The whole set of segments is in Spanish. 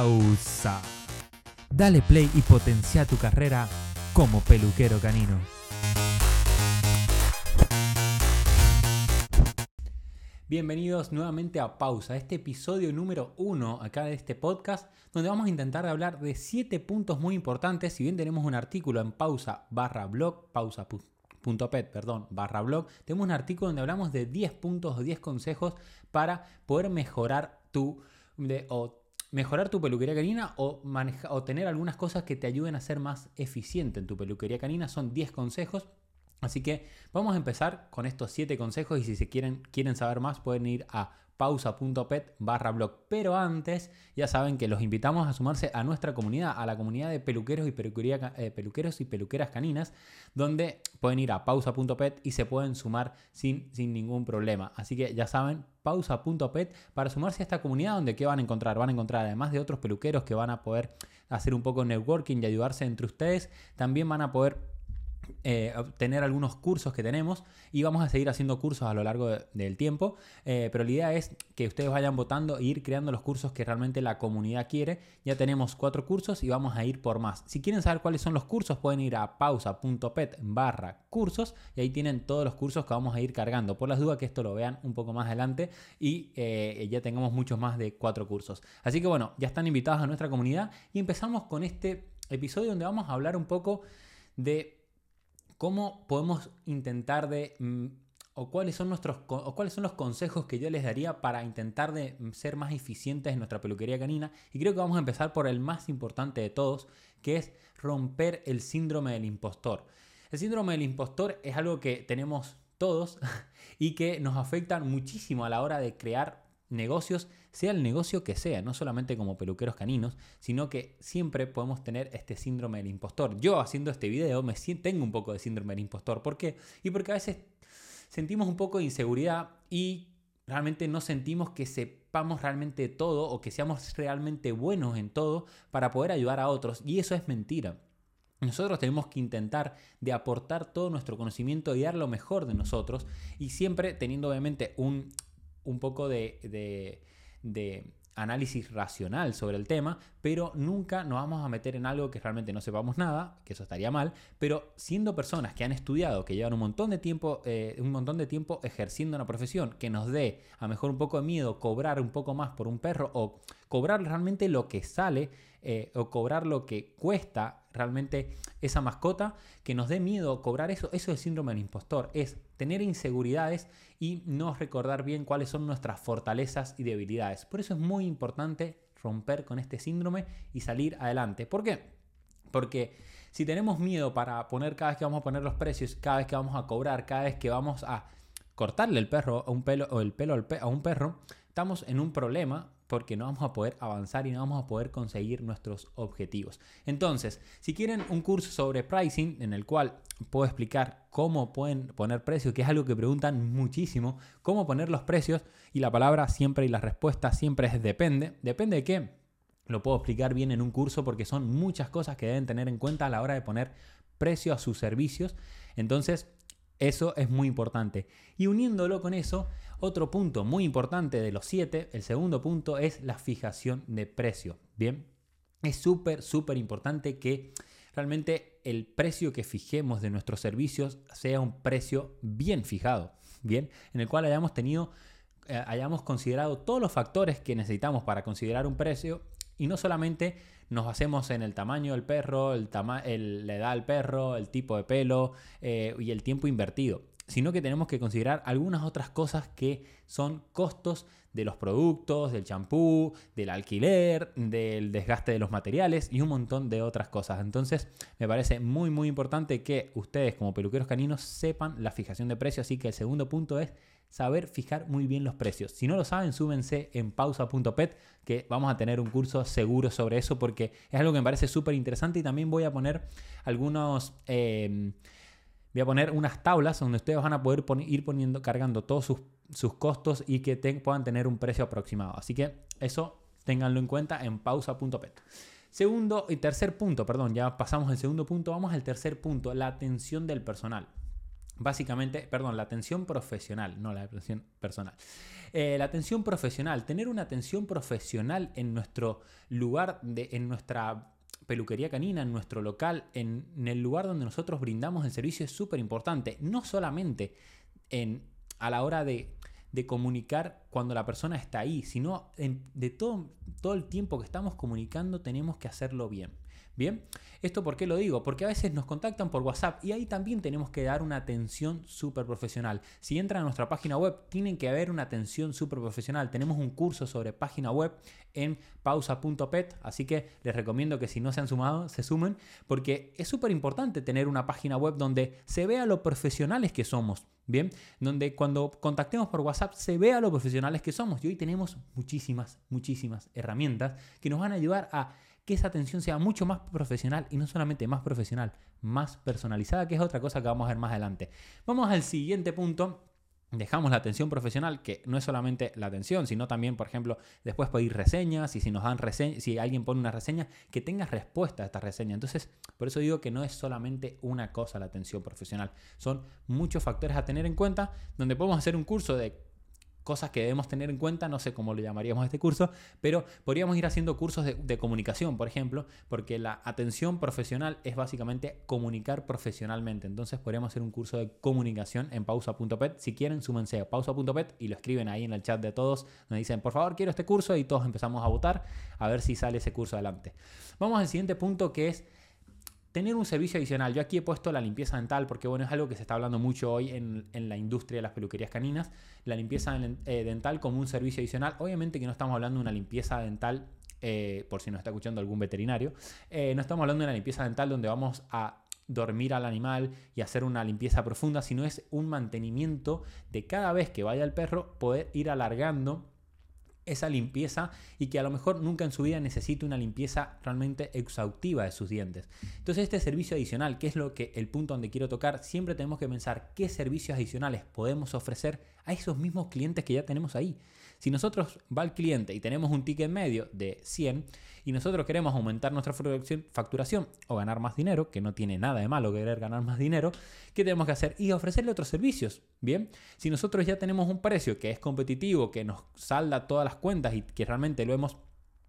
pausa. Dale play y potencia tu carrera como peluquero canino. Bienvenidos nuevamente a Pausa, este episodio número 1 acá de este podcast, donde vamos a intentar hablar de 7 puntos muy importantes. Si bien tenemos un artículo en pausa.blog, pausa.pet/blog, tenemos un artículo donde hablamos de 10 puntos o 10 consejos para poder mejorar tu peluquería canina o tener algunas cosas que te ayuden a ser más eficiente en tu peluquería canina. Son 10 consejos. Así que vamos a empezar con estos 7 consejos y si quieren saber más pueden ir a pausa.pet/blog. Pero antes ya saben que los invitamos a sumarse a nuestra comunidad, a la comunidad de peluqueros y peluqueras caninas, donde pueden ir a pausa.pet y se pueden sumar sin ningún problema. Así que ya saben, pausa.pet para sumarse a esta comunidad donde ¿qué van a encontrar? Van a encontrar, además de otros peluqueros que van a poder hacer un poco de networking y ayudarse entre ustedes, también van a poder obtener algunos cursos que tenemos y vamos a seguir haciendo cursos a lo largo del tiempo, pero la idea es que ustedes vayan votando e ir creando los cursos que realmente la comunidad quiere. Ya tenemos 4 cursos y vamos a ir por más. Si quieren saber cuáles son los cursos pueden ir a pausa.pet/cursos y ahí tienen todos los cursos que vamos a ir cargando, por las dudas que esto lo vean un poco más adelante y ya tengamos muchos más de 4 cursos. Así que bueno, ya están invitados a nuestra comunidad y empezamos con este episodio donde vamos a hablar un poco de cómo podemos intentar cuáles son los consejos que yo les daría para intentar de ser más eficientes en nuestra peluquería canina. Y creo que vamos a empezar por el más importante de todos, que es romper el síndrome del impostor. El síndrome del impostor es algo que tenemos todos y que nos afecta muchísimo a la hora de crear negocios, sea el negocio que sea, no solamente como peluqueros caninos, sino que siempre podemos tener este síndrome del impostor. Yo haciendo este video tengo un poco de síndrome del impostor. ¿Por qué? Y porque a veces sentimos un poco de inseguridad y realmente no sentimos que sepamos realmente todo o que seamos realmente buenos en todo para poder ayudar a otros, y eso es mentira. Nosotros tenemos que intentar de aportar todo nuestro conocimiento y dar lo mejor de nosotros, y siempre teniendo obviamente un poco de análisis racional sobre el tema, pero nunca nos vamos a meter en algo que realmente no sepamos nada, que eso estaría mal, pero siendo personas que han estudiado, que llevan un montón de tiempo ejerciendo una profesión, que nos dé a lo mejor un poco de miedo cobrar un poco más por un perro o cobrar realmente lo que sale o cobrar lo que cuesta realmente esa mascota, que nos dé miedo cobrar eso es síndrome del impostor, es tener inseguridades y no recordar bien cuáles son nuestras fortalezas y debilidades. Por eso es muy importante romper con este síndrome y salir adelante. ¿Por qué? Porque si tenemos miedo para poner cada vez que vamos a poner los precios, cada vez que vamos a cobrar, cada vez que vamos a cortarle el pelo a un perro, estamos en un problema porque no vamos a poder avanzar y no vamos a poder conseguir nuestros objetivos. Entonces, si quieren un curso sobre pricing en el cual puedo explicar cómo pueden poner precios, que es algo que preguntan muchísimo, cómo poner los precios, y la palabra siempre y la respuesta siempre es depende. ¿Depende de qué? Lo puedo explicar bien en un curso porque son muchas cosas que deben tener en cuenta a la hora de poner precio a sus servicios. Entonces, eso es muy importante. Y uniéndolo con eso, otro punto muy importante de los 7, el segundo punto es la fijación de precio. Bien, es súper importante que realmente el precio que fijemos de nuestros servicios sea un precio bien fijado, bien, en el cual hayamos considerado todos los factores que necesitamos para considerar un precio y no solamente nos basemos en el tamaño del perro, la edad del perro, el tipo de pelo y el tiempo invertido, sino que tenemos que considerar algunas otras cosas que son costos de los productos, del champú, del alquiler, del desgaste de los materiales y un montón de otras cosas. Entonces me parece muy importante que ustedes como peluqueros caninos sepan la fijación de precios, así que el segundo punto es saber fijar muy bien los precios. Si no lo saben, súbense en pausa.pet, que vamos a tener un curso seguro sobre eso porque es algo que me parece súper interesante, y también voy a poner unas tablas donde ustedes van a poder cargando todos sus costos y que puedan tener un precio aproximado. Así que eso ténganlo en cuenta en pausa.pet. Ya pasamos el segundo punto, vamos al tercer punto, la atención del personal. básicamente, perdón, la atención profesional, no la atención personal. La atención profesional, tener una atención profesional en nuestro lugar, en nuestra peluquería canina, en nuestro local, en el lugar donde nosotros brindamos el servicio es súper importante. No solamente a la hora de comunicar cuando la persona está ahí, sino de todo el tiempo que estamos comunicando tenemos que hacerlo bien. Bien, ¿esto por qué lo digo? Porque a veces nos contactan por WhatsApp y ahí también tenemos que dar una atención súper profesional. Si entran a nuestra página web, tienen que haber una atención súper profesional. Tenemos un curso sobre página web en pausa.pet, así que les recomiendo que si no se han sumado, se sumen, porque es súper importante tener una página web donde se vea lo profesionales que somos. Bien, donde cuando contactemos por WhatsApp se vea lo profesionales que somos. Y hoy tenemos muchísimas herramientas que nos van a ayudar a que esa atención sea mucho más profesional y no solamente más profesional, más personalizada, que es otra cosa que vamos a ver más adelante. Vamos al siguiente punto. Dejamos la atención profesional, que no es solamente la atención, sino también, por ejemplo, después pedir reseñas y si nos dan reseñas, si alguien pone una reseña, que tenga respuesta a esta reseña. Entonces, por eso digo que no es solamente una cosa la atención profesional. Son muchos factores a tener en cuenta, donde podemos hacer un curso de cosas que debemos tener en cuenta, no sé cómo le llamaríamos a este curso, pero podríamos ir haciendo cursos de comunicación, por ejemplo, porque la atención profesional es básicamente comunicar profesionalmente. Entonces podríamos hacer un curso de comunicación en pausa.pet. Si quieren, súmense a pausa.pet y lo escriben ahí en el chat de todos, donde dicen, por favor, quiero este curso, y todos empezamos a votar a ver si sale ese curso adelante. Vamos al siguiente punto, que es tener un servicio adicional. Yo aquí he puesto la limpieza dental porque, bueno, es algo que se está hablando mucho hoy en la industria de las peluquerías caninas. La limpieza dental como un servicio adicional. Obviamente que no estamos hablando de una limpieza dental, por si nos está escuchando algún veterinario. No estamos hablando de una limpieza dental donde vamos a dormir al animal y hacer una limpieza profunda, sino es un mantenimiento de cada vez que vaya el perro poder ir alargando esa limpieza y que a lo mejor nunca en su vida necesite una limpieza realmente exhaustiva de sus dientes. Entonces este servicio adicional, que es el punto donde quiero tocar, siempre tenemos que pensar qué servicios adicionales podemos ofrecer a esos mismos clientes que ya tenemos ahí. Si nosotros va el cliente y tenemos un ticket medio de 100 y nosotros queremos aumentar nuestra facturación o ganar más dinero, que no tiene nada de malo querer ganar más dinero, ¿qué tenemos que hacer? Y ofrecerle otros servicios. Bien, si nosotros ya tenemos un precio que es competitivo, que nos salda todas las cuentas y que realmente lo hemos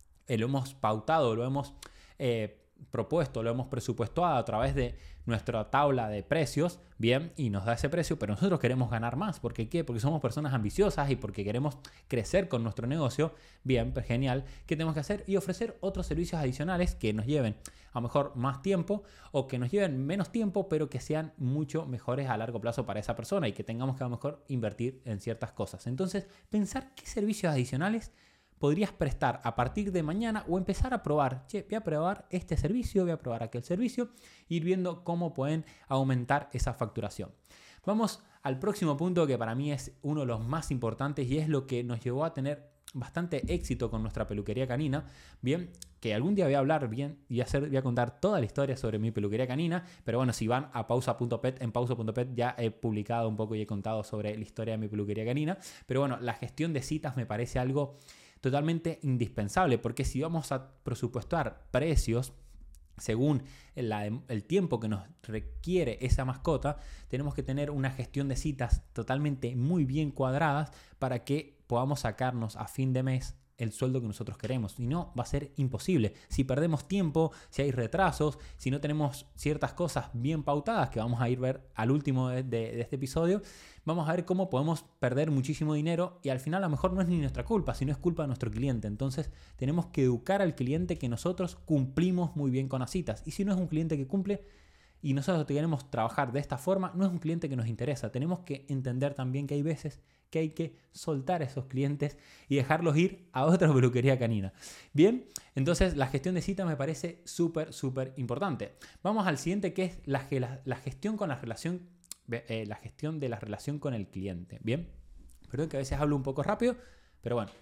pautado, lo hemos propuesto, lo hemos presupuestado a través de nuestra tabla de precios, bien, y nos da ese precio, pero nosotros queremos ganar más. ¿Por qué? Porque somos personas ambiciosas y porque queremos crecer con nuestro negocio. Bien, pues genial. ¿Qué tenemos que hacer? Y ofrecer otros servicios adicionales que nos lleven a lo mejor más tiempo o que nos lleven menos tiempo, pero que sean mucho mejores a largo plazo para esa persona y que tengamos que a lo mejor invertir en ciertas cosas. Entonces, pensar qué servicios adicionales podrías prestar a partir de mañana o empezar a probar. Voy a probar este servicio, voy a probar aquel servicio, ir viendo cómo pueden aumentar esa facturación. Vamos al próximo punto, que para mí es uno de los más importantes y es lo que nos llevó a tener bastante éxito con nuestra peluquería canina. Bien, que algún día voy a hablar bien y voy a contar toda la historia sobre mi peluquería canina, pero bueno, si van a pausa.pet, en pausa.pet ya he publicado un poco y he contado sobre la historia de mi peluquería canina. Pero bueno, la gestión de citas me parece algo totalmente indispensable, porque si vamos a presupuestar precios según el tiempo que nos requiere esa mascota, tenemos que tener una gestión de citas totalmente muy bien cuadradas para que podamos sacarnos a fin de mes el sueldo que nosotros queremos. Si no, va a ser imposible. Si perdemos tiempo, si hay retrasos, si no tenemos ciertas cosas bien pautadas, que vamos a ir a ver al último de este episodio, vamos a ver cómo podemos perder muchísimo dinero y al final a lo mejor no es ni nuestra culpa, sino es culpa de nuestro cliente. Entonces tenemos que educar al cliente que nosotros cumplimos muy bien con las citas. Y si no es un cliente que cumple y nosotros queremos trabajar de esta forma, no es un cliente que nos interesa. Tenemos que entender también que hay veces que hay que soltar a esos clientes y dejarlos ir a otra peluquería canina. Bien, entonces la gestión de citas me parece súper importante. Vamos al siguiente, que es la gestión con la relación. La gestión de la relación con el cliente. Bien, perdón que a veces hablo un poco rápido, pero bueno.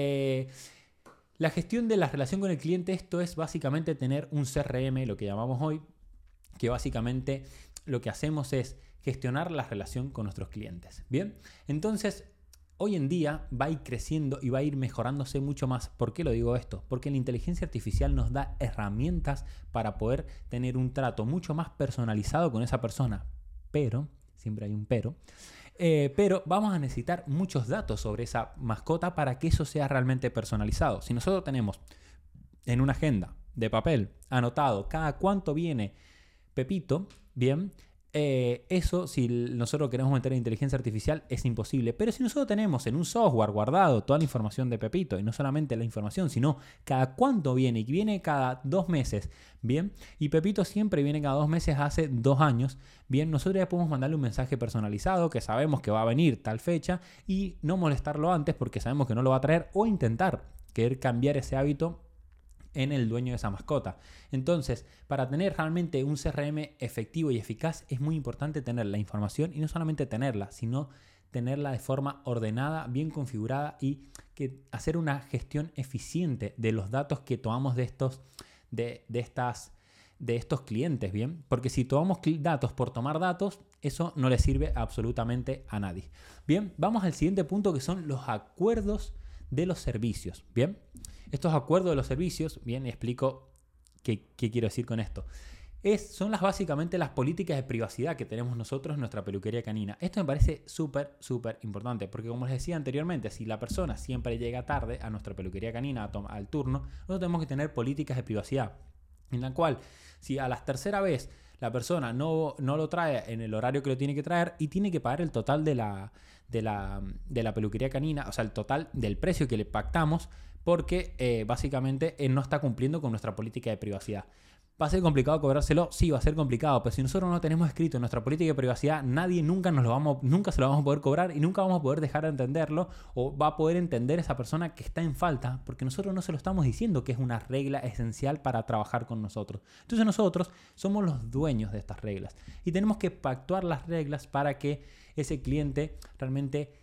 La gestión de la relación con el cliente, esto es básicamente tener un CRM, lo que llamamos hoy, que básicamente lo que hacemos es gestionar la relación con nuestros clientes. Bien, entonces hoy en día va a ir creciendo y va a ir mejorándose mucho más. ¿Por qué lo digo esto? Porque la inteligencia artificial nos da herramientas para poder tener un trato mucho más personalizado con esa persona. Pero siempre hay un pero. Pero vamos a necesitar muchos datos sobre esa mascota para que eso sea realmente personalizado. Si nosotros tenemos en una agenda de papel anotado cada cuánto viene Pepito, bien, eso si nosotros queremos meter inteligencia artificial es imposible. Pero si nosotros tenemos en un software guardado toda la información de Pepito, y no solamente la información, sino cada cuánto viene, y viene cada 2 meses, bien, y Pepito siempre viene cada 2 meses hace 2 años, bien, nosotros ya podemos mandarle un mensaje personalizado que sabemos que va a venir tal fecha y no molestarlo antes porque sabemos que no lo va a traer, o intentar querer cambiar ese hábito en el dueño de esa mascota. Entonces, para tener realmente un CRM efectivo y eficaz es muy importante tener la información, y no solamente tenerla, sino tenerla de forma ordenada, bien configurada, y que hacer una gestión eficiente de los datos que tomamos de estos clientes, ¿bien? Porque si tomamos datos por tomar datos, eso no le sirve absolutamente a nadie. Bien, vamos al siguiente punto, que son los acuerdos de los servicios, ¿bien? Estos acuerdos de los servicios, bien, explico qué quiero decir con esto. Son básicamente las políticas de privacidad que tenemos nosotros en nuestra peluquería canina. Esto me parece súper importante, porque como les decía anteriormente, si la persona siempre llega tarde a nuestra peluquería canina al turno, nosotros tenemos que tener políticas de privacidad, en la cual si a la tercera vez la persona no lo trae en el horario que lo tiene que traer y tiene que pagar el total de la peluquería canina, o sea, el total del precio que le pactamos, porque básicamente él no está cumpliendo con nuestra política de privacidad. ¿Va a ser complicado cobrárselo? Sí, va a ser complicado, pero si nosotros no tenemos escrito en nuestra política de privacidad, nadie nunca se lo vamos a poder cobrar, y nunca vamos a poder dejar de entenderlo, o va a poder entender esa persona que está en falta, porque nosotros no se lo estamos diciendo que es una regla esencial para trabajar con nosotros. Entonces nosotros somos los dueños de estas reglas y tenemos que pactuar las reglas para que ese cliente realmente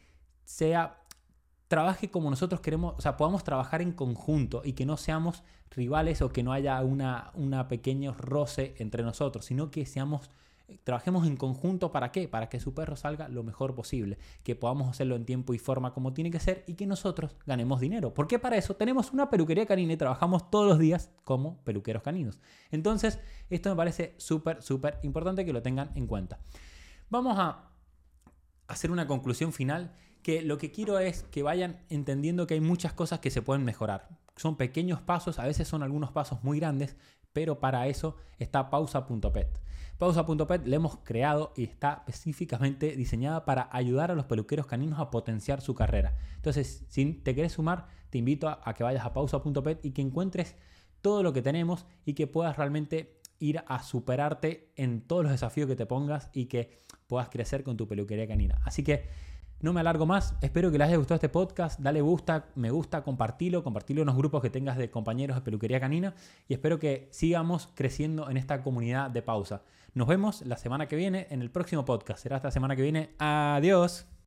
trabaje como nosotros queremos, o sea, podamos trabajar en conjunto y que no seamos rivales, o que no haya una pequeño roce entre nosotros, sino que trabajemos en conjunto. ¿Para qué? Para que su perro salga lo mejor posible, que podamos hacerlo en tiempo y forma como tiene que ser, y que nosotros ganemos dinero, porque para eso tenemos una peluquería canina y trabajamos todos los días como peluqueros caninos. Entonces, esto me parece súper importante que lo tengan en cuenta. Vamos a hacer una conclusión final, que lo que quiero es que vayan entendiendo que hay muchas cosas que se pueden mejorar. Son pequeños pasos, a veces son algunos pasos muy grandes, pero para eso está Pausa.pet. Pausa.pet la hemos creado y está específicamente diseñada para ayudar a los peluqueros caninos a potenciar su carrera. Entonces, si te querés sumar, te invito a que vayas a Pausa.pet y que encuentres todo lo que tenemos, y que puedas realmente ir a superarte en todos los desafíos que te pongas, y que puedas crecer con tu peluquería canina. Así que no me alargo más, espero que les haya gustado este podcast. Dale me gusta, compartilo en los grupos que tengas de compañeros de peluquería canina, y espero que sigamos creciendo en esta comunidad de Pausa. Nos vemos la semana que viene en el próximo podcast. Será hasta la semana que viene. Adiós.